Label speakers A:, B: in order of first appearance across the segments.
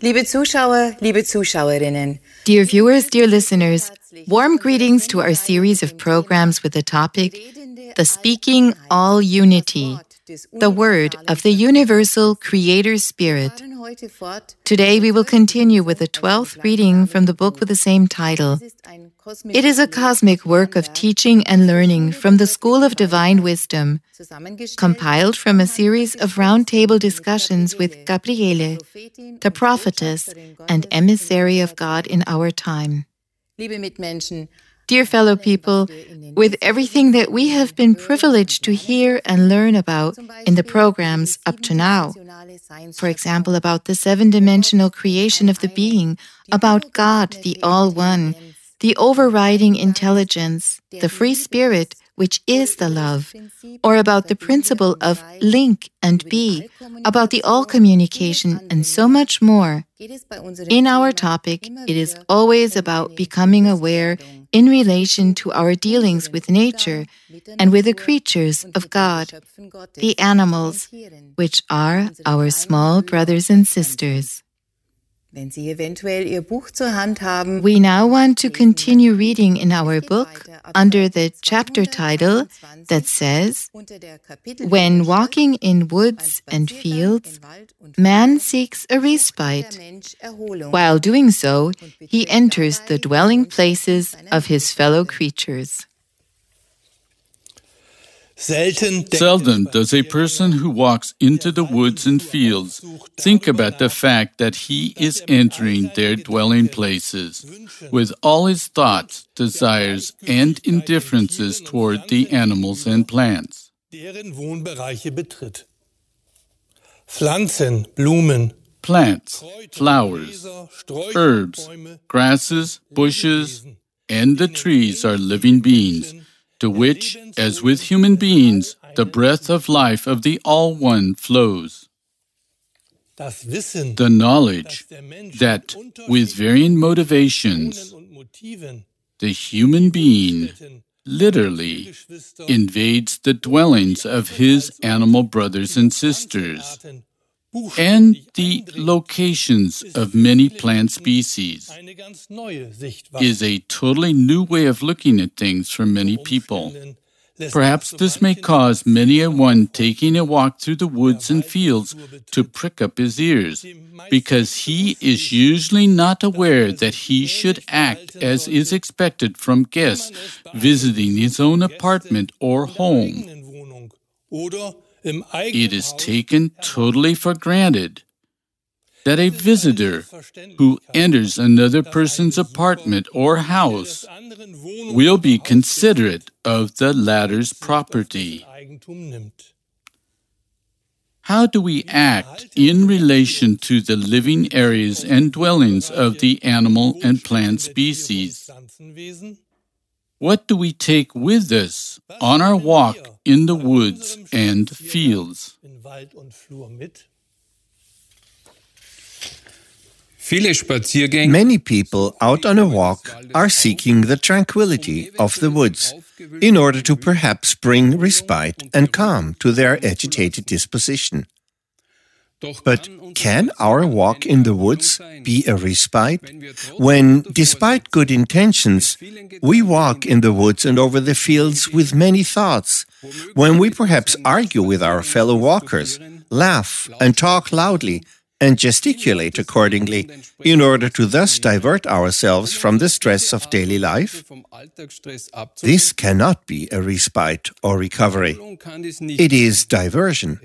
A: Liebe Zuschauer, liebe Zuschauerinnen.
B: Dear viewers, dear listeners, warm greetings to our series of programs with the topic, The Speaking All Unity, the Word of the Universal Creator Spirit. Today we will continue with the 12th reading from the book with the same title. It is a cosmic work of teaching and learning from the School of Divine Wisdom, compiled from a series of roundtable discussions with Gabriele, the prophetess and emissary of God in our time. Dear fellow people, with everything that we have been privileged to hear and learn about in the programs up to now, for example, about the seven-dimensional creation of the being, about God, the All-One, the overriding intelligence, the free spirit, which is the love, or about the principle of link and be, about the all-communication, and so much more. In our topic, it is always about becoming aware in relation to our dealings with nature and with the creatures of God, the animals, which are our small brothers and sisters. We now want to continue reading in our book under the chapter title that says, When walking in woods and fields, man seeks a respite. While doing so, he enters the dwelling places of his fellow creatures.
C: Seldom does a person who walks into the woods and fields think about the fact that he is entering their dwelling places with all his thoughts, desires, and indifferences toward the animals and plants. Plants, flowers, herbs, grasses, bushes, and the trees are living beings, to which, as with human beings, the breath of life of the All-One flows. The knowledge that, with varying motivations, the human being literally invades the dwellings of his animal brothers and sisters, and the locations of many plant species, is a totally new way of looking at things for many people. Perhaps this may cause many a one taking a walk through the woods and fields to prick up his ears, because he is usually not aware that he should act as is expected from guests visiting his own apartment or home. It is taken totally for granted that a visitor who enters another person's apartment or house will be considerate of the latter's property. How do we act in relation to the living areas and dwellings of the animal and plant species? What do we take with us on our walk in the woods and fields?
D: Many people out on a walk are seeking the tranquility of the woods in order to perhaps bring respite and calm to their agitated disposition. But can our walk in the woods be a respite when, despite good intentions, we walk in the woods and over the fields with many thoughts, when we perhaps argue with our fellow walkers, laugh and talk loudly, and gesticulate accordingly in order to thus divert ourselves from the stress of daily life? This cannot be a respite or recovery. It is diversion.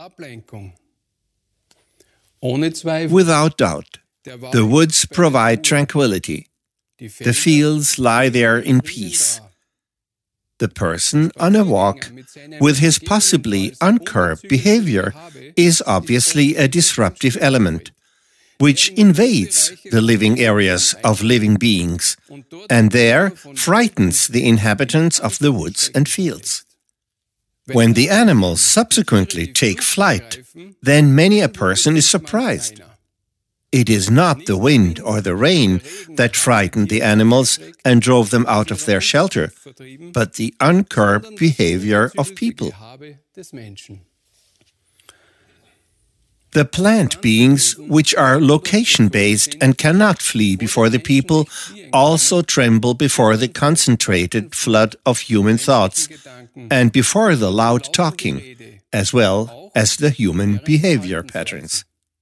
D: Without doubt, the woods provide tranquility. The fields lie there in peace. The person on a walk, with his possibly uncurbed behavior, is obviously a disruptive element, which invades the living areas of living beings, and there frightens the inhabitants of the woods and fields. When the animals subsequently take flight, then many a person is surprised. It is not the wind or the rain that frightened the animals and drove them out of their shelter, but the uncurbed behavior of people. The plant beings, which are location-based and cannot flee before the people, also tremble before the concentrated flood of human thoughts and before the loud talking, as well as the human behavior patterns.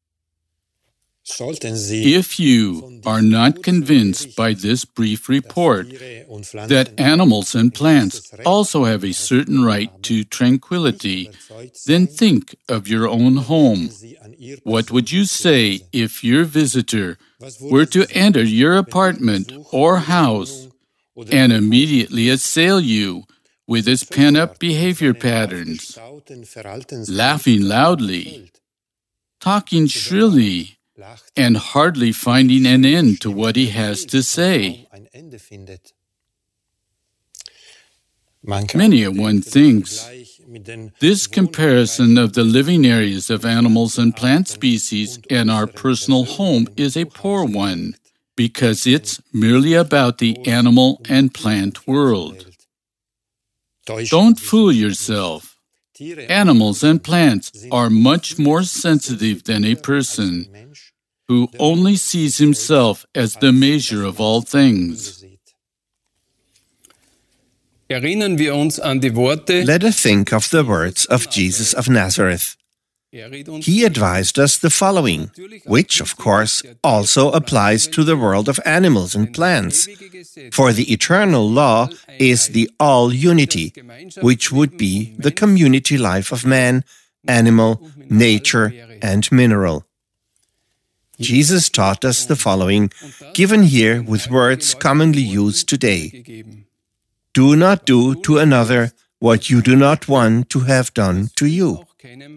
C: If you are not convinced by this brief report that animals and plants also have a certain right to tranquility, then think of your own home. What would you say if your visitor were to enter your apartment or house and immediately assail you with his pent-up behavior patterns, laughing loudly, talking shrilly, and hardly finding an end to what he has to say? Many a one thinks this comparison of the living areas of animals and plant species and our personal home is a poor one, because it's merely about the animal and plant world. Don't fool yourself. Animals and plants are much more sensitive than a person who only sees himself as the measure of all things.
D: Let us think of the words of Jesus of Nazareth. He advised us the following, which, of course, also applies to the world of animals and plants. For the eternal law is the all-unity, which would be the community life of man, animal, nature, and mineral. Jesus taught us the following, given here with words commonly used today. Do not do to another what you do not want to have done to you.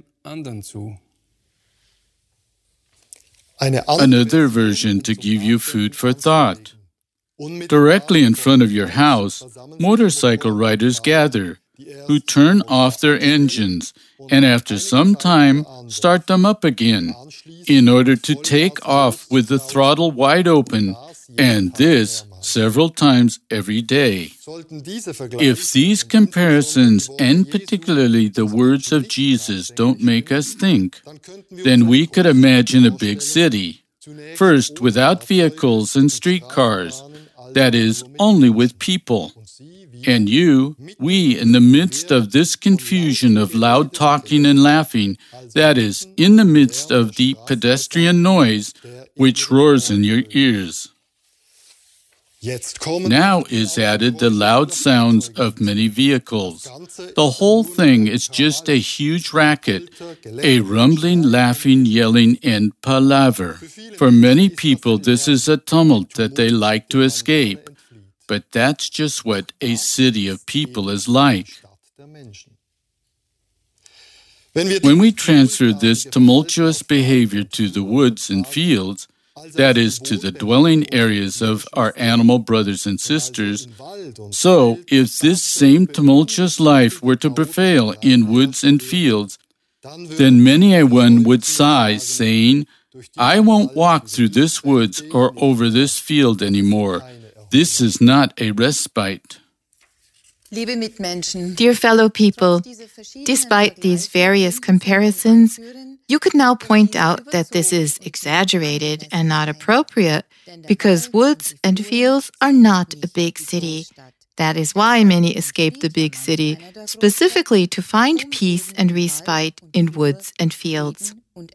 C: Another version to give you food for thought. Directly in front of your house, motorcycle riders gather, who turn off their engines and after some time start them up again in order to take off with the throttle wide open, and this several times every day. If these comparisons, and particularly the words of Jesus, don't make us think, then we could imagine a big city, first without vehicles and streetcars, that is, only with people. And we, in the midst of this confusion of loud talking and laughing, that is, in the midst of the pedestrian noise which roars in your ears. Now is added the loud sounds of many vehicles. The whole thing is just a huge racket, a rumbling, laughing, yelling, and palaver. For many people, this is a tumult that they like to escape. But that's just what a city of people is like. When we transfer this tumultuous behavior to the woods and fields, that is, to the dwelling areas of our animal brothers and sisters, so if this same tumultuous life were to prevail in woods and fields, then many a one would sigh, saying, I won't walk through this woods or over this field anymore. This is not a respite.
B: Dear fellow people, despite these various comparisons, you could now point out that this is exaggerated and not appropriate because woods and fields are not a big city. That is why many escape the big city, specifically to find peace and respite in woods and fields.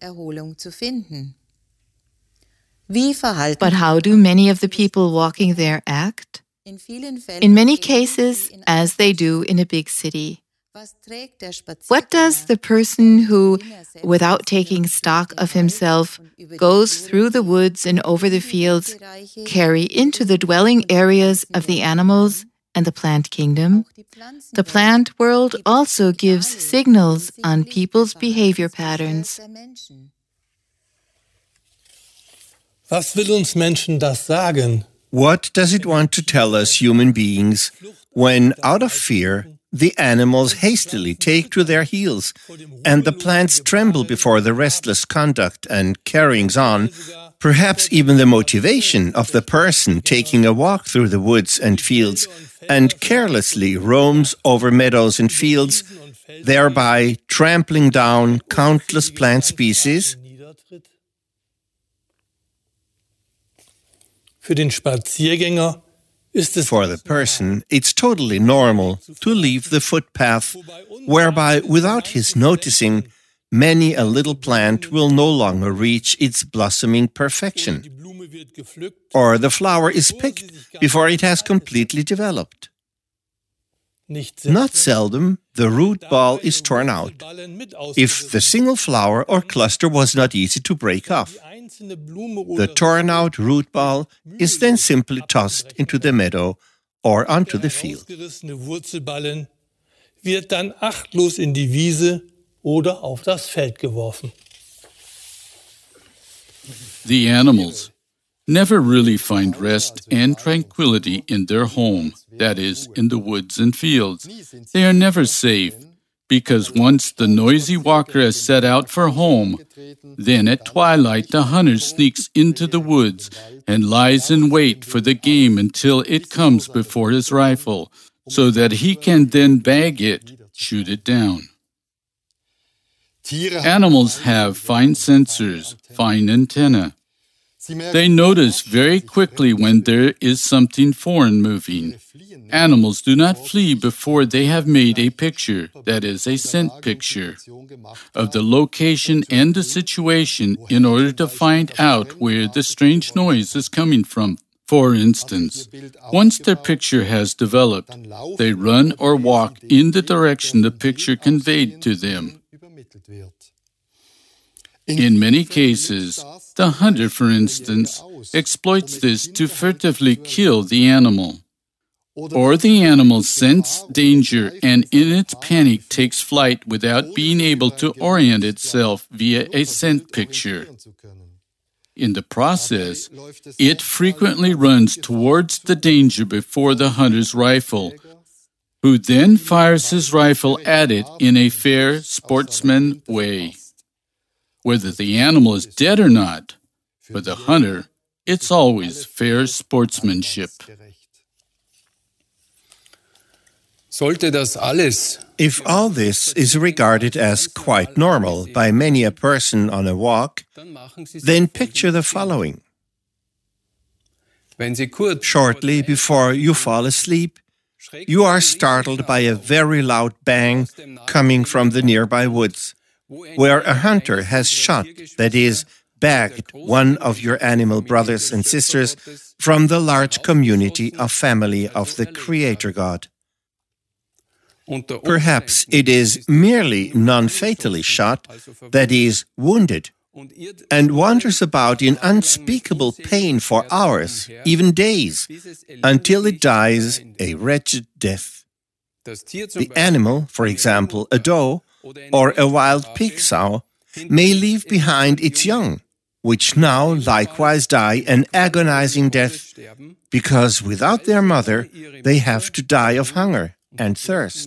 B: But how do many of the people walking there act? In many cases, as they do in a big city. What does the person who, without taking stock of himself, goes through the woods and over the fields, carry into the dwelling areas of the animals and the plant kingdom? The plant world also gives signals on people's behavior patterns.
E: Was will uns Menschen das sagen?
D: What does it want to tell us human beings when, out of fear, the animals hastily take to their heels and the plants tremble before the restless conduct and carryings on, perhaps even the motivation of the person taking a walk through the woods and fields and carelessly roams over meadows and fields, thereby trampling down countless plant species?
E: Für den Spaziergänger ist es
D: For the person, it's totally normal to leave the footpath, whereby, without his noticing, many a little plant will no longer reach its blossoming perfection,
E: die Blume wird gepflückt,
D: or the flower is picked before it has completely developed.
E: nicht
D: Not seldom, the root ball is torn out,
E: Ballen mit
D: if the single flower or cluster was not easy to break off.
E: Die einzelne Blume
D: The
E: oder
D: torn out root ball is then simply tossed into the meadow or onto the field.
E: ausgerissene Wurzelballen wird dann achtlos in die Wiese oder auf das Feld geworfen.
C: The animals never really find rest and tranquility in their home, that is, in the woods and fields. They are never safe, because once the noisy walker has set out for home, then at twilight the hunter sneaks into the woods and lies in wait for the game until it comes before his rifle, so that he can then bag it, shoot it down. Animals have fine sensors, fine antennae. They notice very quickly when there is something foreign moving. Animals do not flee before they have made a picture, that is, a scent picture, of the location and the situation in order to find out where the strange noise is coming from. For instance, once their picture has developed, they run or walk in the direction the picture conveyed to them. In many cases, the hunter, for instance, exploits this to furtively kill the animal. Or the animal scents danger and in its panic takes flight without being able to orient itself via a scent picture. In the process, it frequently runs towards the danger before the hunter's rifle, who then fires his rifle at it in a fair sportsman way. Whether the animal is dead or not, for the hunter, it's always fair sportsmanship.
D: If all this is regarded as quite normal by many a person on a walk, then picture the following. Shortly before you fall asleep, you are startled by a very loud bang coming from the nearby woods, where a hunter has shot, that is, bagged one of your animal brothers and sisters from the large community of family of the Creator God. Perhaps it is merely non-fatally shot, that is, wounded, and wanders about in unspeakable pain for hours, even days, until it dies a wretched death. The animal, for example, a doe, or a wild pig sow, may leave behind its young, which now likewise die an agonizing death, because without their mother they have to die of hunger and thirst.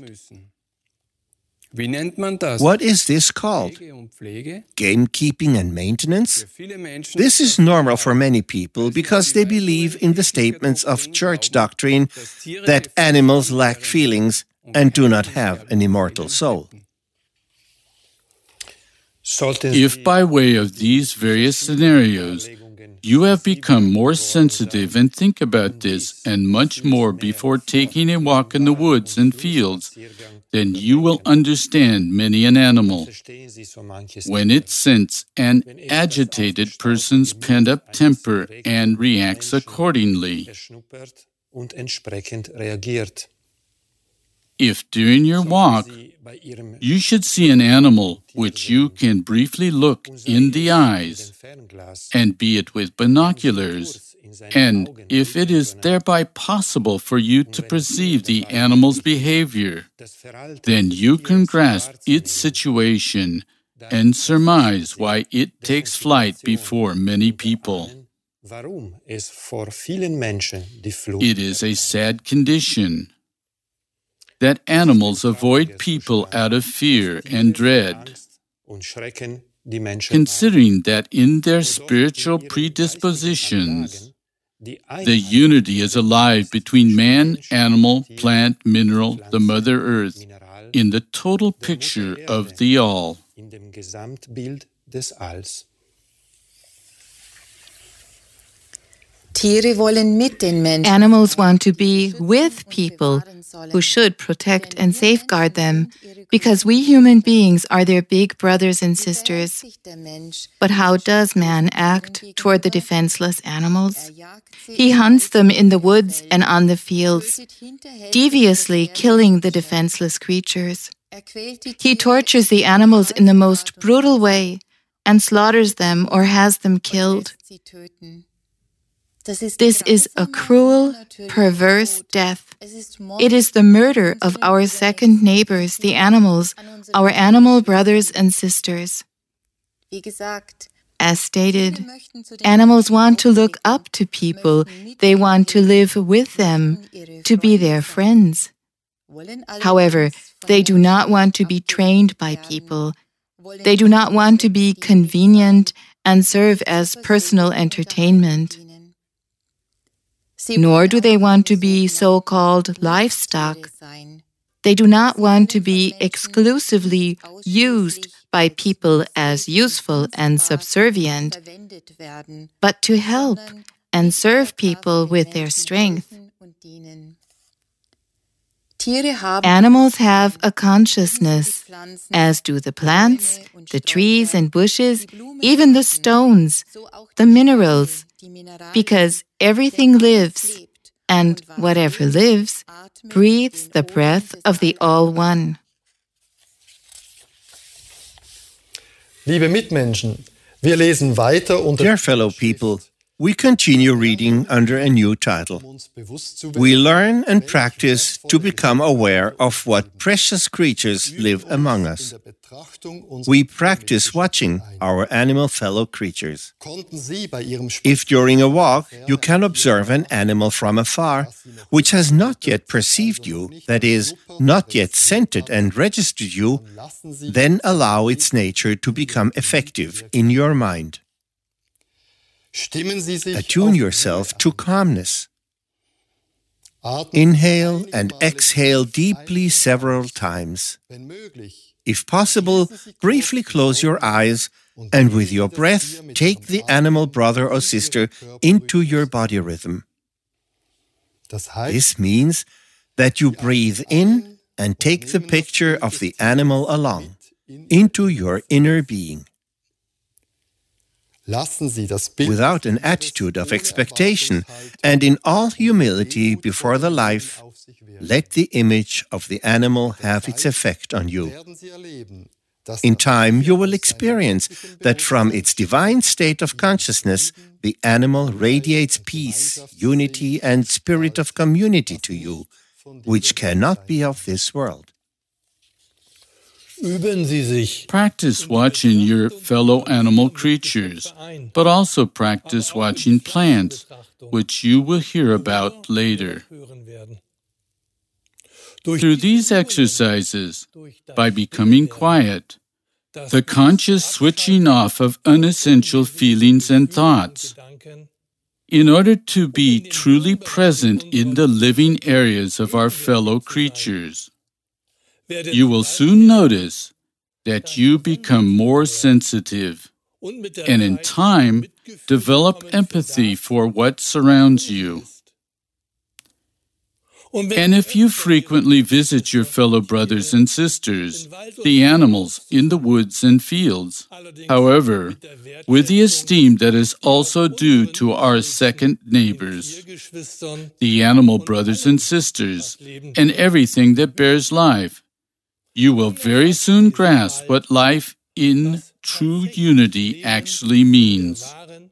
D: What is this called? Gamekeeping and maintenance? This is normal for many people because they believe in the statements of church doctrine that animals lack feelings and do not have an immortal soul.
C: If by way of these various scenarios you have become more sensitive and think about this and much more before taking a walk in the woods and fields, then you will understand many an animal when it scents an agitated person's pent-up temper and reacts accordingly. If during your walk you should see an animal which you can briefly look in the eyes, and be it with binoculars, and if it is thereby possible for you to perceive the animal's behavior, then you can grasp its situation and surmise why it takes flight before many people. It is a sad condition that animals avoid people out of fear and dread, considering that in their spiritual predispositions, the unity is alive between man, animal, plant, mineral, the Mother Earth, in the total picture of the All.
B: Animals want to be with people who should protect and safeguard them, because we human beings are their big brothers and sisters. But how does man act toward the defenseless animals? He hunts them in the woods and on the fields, deviously killing the defenseless creatures. He tortures the animals in the most brutal way and slaughters them or has them killed. This is a cruel, perverse death. It is the murder of our second neighbors, the animals, our animal brothers and sisters. As stated, animals want to look up to people. They want to live with them, to be their friends. However, they do not want to be trained by people. They do not want to be convenient and serve as personal entertainment. Nor do they want to be so-called livestock. They do not want to be exclusively used by people as useful and subservient, but to help and serve people with their strength. Animals have a consciousness, as do the plants, the trees and bushes, even the stones, the minerals, because everything lives, and whatever lives breathes the breath of the All-One.
F: Liebe Mitmenschen, wir lesen weiter unter
D: Dear fellow people, we continue reading under a new title. We learn and practice to become aware of what precious creatures live among us. We practice watching our animal fellow creatures. If during a walk you can observe an animal from afar, which has not yet perceived you, that is, not yet scented and registered you, then allow its nature to become effective in your mind. Attune yourself to calmness. Inhale and exhale deeply several times. If possible, briefly close your eyes and with your breath take the animal brother or sister into your body rhythm. This means that you breathe in and take the picture of the animal along into your inner being. Without an attitude of expectation and in all humility before the life, let the image of the animal have its effect on you. In time, you will experience that from its divine state of consciousness, the animal radiates peace, unity, and spirit of community to you, which cannot be of this world.
C: Practice watching your fellow animal creatures, but also practice watching plants, which you will hear about later. Through these exercises, by becoming quiet, the conscious switching off of unessential feelings and thoughts, in order to be truly present in the living areas of our fellow creatures, you will soon notice that you become more sensitive and in time develop empathy for what surrounds you. And if you frequently visit your fellow brothers and sisters, the animals in the woods and fields, however, with the esteem that is also due to our second neighbors, the animal brothers and sisters, and everything that bears life, you will very soon grasp what life in true unity actually means.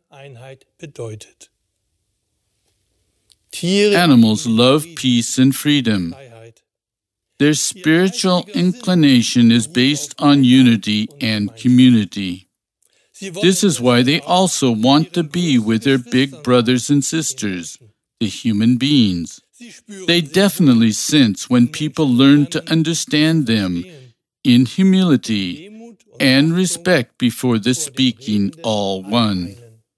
C: Animals love peace and freedom. Their spiritual inclination is based on unity and community. This is why they also want to be with their big brothers and sisters, the human beings. They definitely sense when people learn to understand them in humility and respect before the speaking All-One.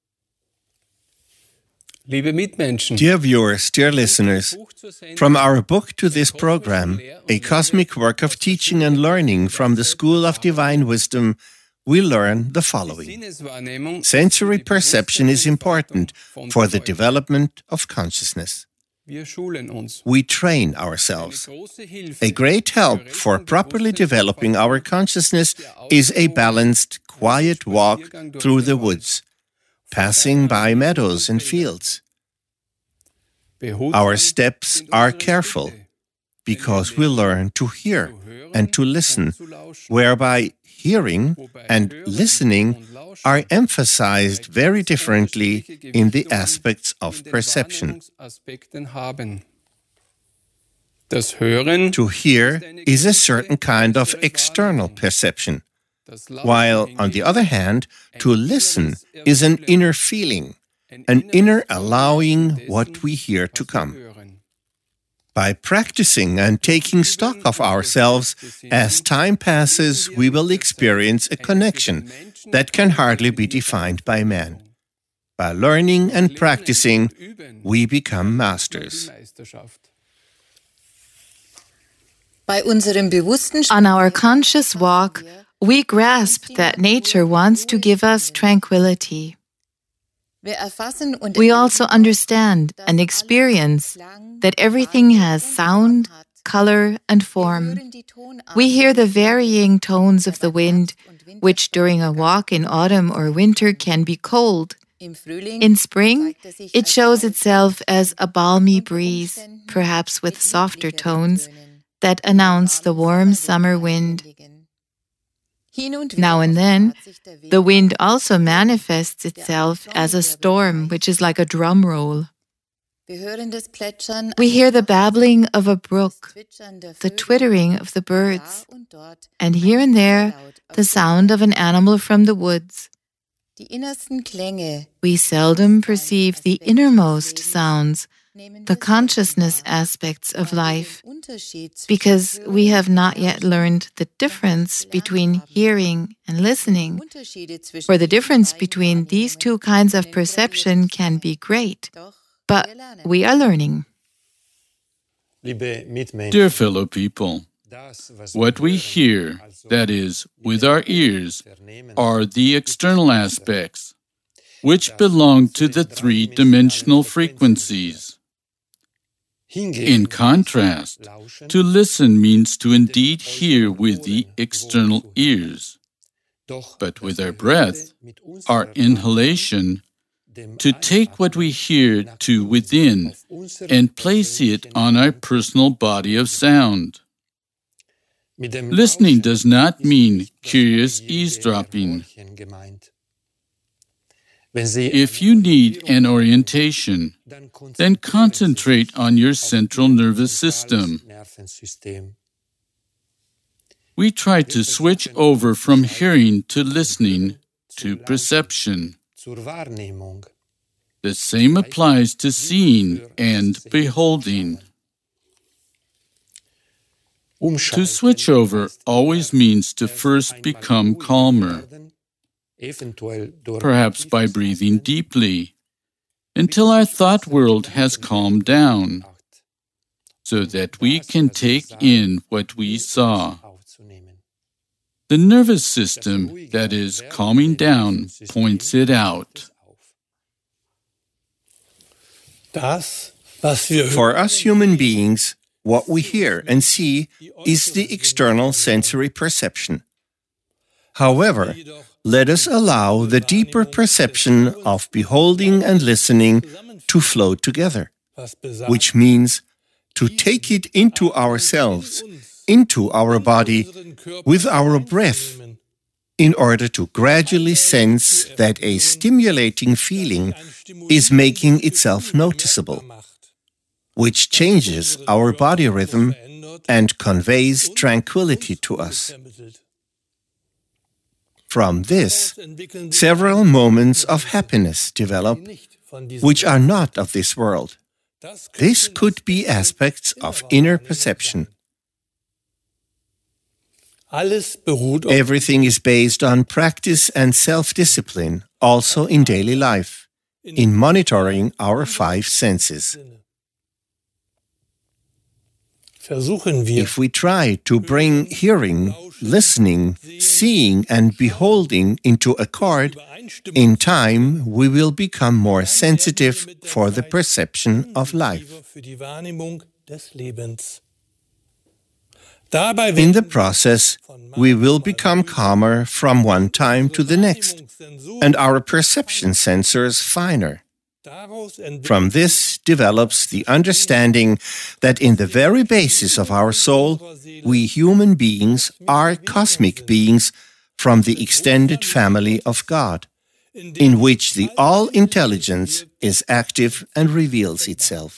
D: Dear viewers, dear listeners, from our book to this program, A Cosmic Work of Teaching and Learning from the School of Divine Wisdom, we learn the following. Sensory perception is important for the development of consciousness. We train ourselves. A great help for properly developing our consciousness is a balanced, quiet walk through the woods, passing by meadows and fields. Our steps are careful because we learn to hear and to listen, whereby hearing and listening are emphasized very differently in the aspects of perception. To hear is a certain kind of external perception, while, on the other hand, to listen is an inner feeling, an inner allowing what we hear to come. By practicing and taking stock of ourselves, as time passes, we will experience a connection that can hardly be defined by man. By learning and practicing, we become masters.
B: On our conscious walk, we grasp that nature wants to give us tranquility. We also understand and experience that everything has sound, color, and form. We hear the varying tones of the wind, which during a walk in autumn or winter can be cold. In spring, it shows itself as a balmy breeze, perhaps with softer tones, that announce the warm summer wind. Now and then, the wind also manifests itself as a storm, which is like a drum roll. We hear the babbling of a brook, the twittering of the birds, and here and there, the sound of an animal from the woods. We seldom perceive the innermost sounds, the consciousness aspects of life, because we have not yet learned the difference between hearing and listening. For the difference between these two kinds of perception can be great, but we are learning.
C: Dear fellow people, what we hear, that is, with our ears, are the external aspects, which belong to the three-dimensional frequencies. In contrast, to listen means to indeed hear with the external ears, but with our breath, our inhalation, to take what we hear to within and place it on our personal body of sound. Listening does not mean curious eavesdropping. If you need an orientation, then concentrate on your central nervous system. We try to switch over from hearing to listening to perception. The same applies to seeing and beholding. To switch over always means to first become calmer, perhaps by breathing deeply, until our thought world has calmed down, so that we can take in what we saw. The nervous system, that is, calming down, points it out.
D: For us human beings, what we hear and see is the external sensory perception. However, let us allow the deeper perception of beholding and listening to flow together, which means to take it into ourselves, into our body, with our breath, in order to gradually sense that a stimulating feeling is making itself noticeable, which changes our body rhythm and conveys tranquility to us. From this, several moments of happiness develop, which are not of this world. This could be aspects of inner perception. Everything is based on practice and self-discipline, also in daily life, in monitoring our five senses.
E: versuchen wir,
D: If we try to bring hearing, listening, seeing, and beholding into accord, in time we will become more sensitive for the perception of life.
E: für die Wahrnehmung des Lebens.
D: In the process, we will become calmer from one time to the next, and our perception sensors finer. From this develops the understanding that in the very basis of our soul, we human beings are cosmic beings from the extended family of God, in which the all-intelligence is active and reveals itself.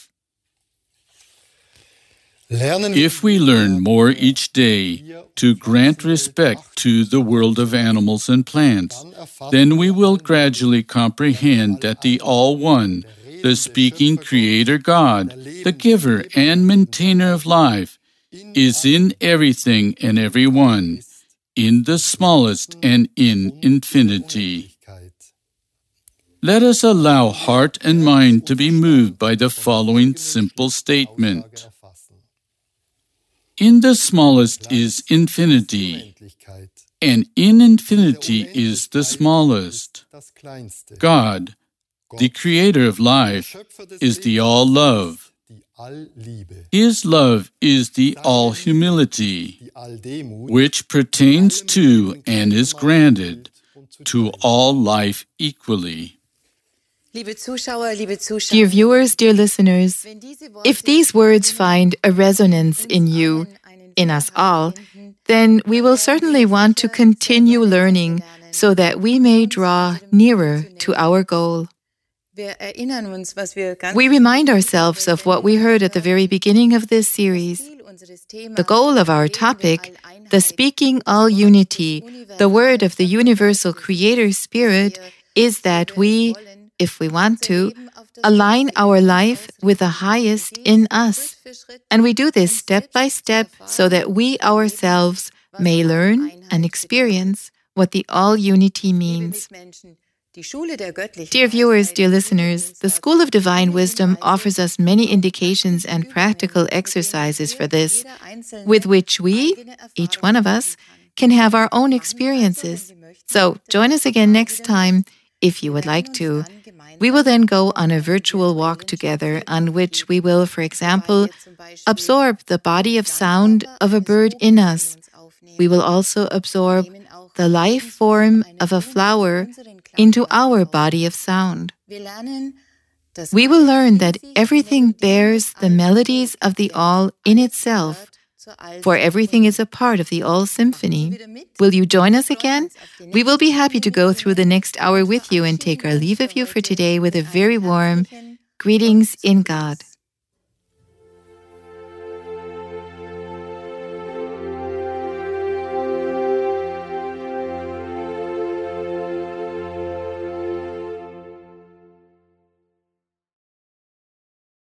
C: If we learn more each day to grant respect to the world of animals and plants, then we will gradually comprehend that the All-One, the speaking Creator God, the giver and maintainer of life, is in everything and everyone, in the smallest and in infinity. Let us allow heart and mind to be moved by the following simple statement. In the smallest is infinity, and in infinity is the smallest. God, the Creator of life, is the all-love. His love is the all-humility, which pertains to and is granted to all life equally.
B: Dear viewers, dear listeners, if these words find a resonance in you, in us all, then we will certainly want to continue learning so that we may draw nearer to our goal. We remind ourselves of what we heard at the very beginning of this series. The goal of our topic, the speaking all unity, the word of the universal Creator Spirit, is that we, if we want to, align our life with the highest in us. And we do this step by step so that we ourselves may learn and experience what the all-unity means. Dear viewers, dear listeners, the School of Divine Wisdom offers us many indications and practical exercises for this, with which we, each one of us, can have our own experiences. So join us again next time, if you would like to. We will then go on a virtual walk together on which we will, for example, absorb the body of sound of a bird in us. We will also absorb the life form of a flower into our body of sound. We will learn that everything bears the melodies of the All in itself, for everything is a part of the All Symphony. Will you join us again? We will be happy to go through the next hour with you and take our leave of you for today with a very warm greetings in God.